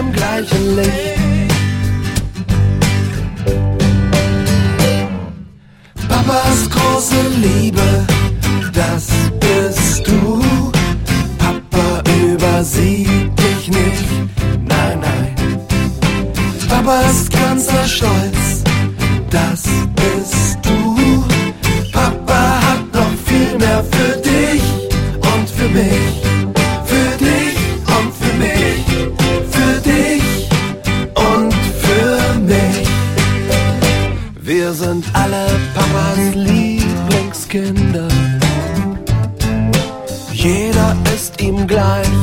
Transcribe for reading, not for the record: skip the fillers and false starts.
im gleichen Licht. Papas große Liebe, das bist du. Papa übersieht dich nicht, nein, nein. Papa ist ganzer Stolz, das bist du. Papa hat noch viel mehr für dich und für mich. Für dich und für mich. Für dich und für mich. Wir sind alle Papas Lieblingskinder. Jeder ist ihm gleich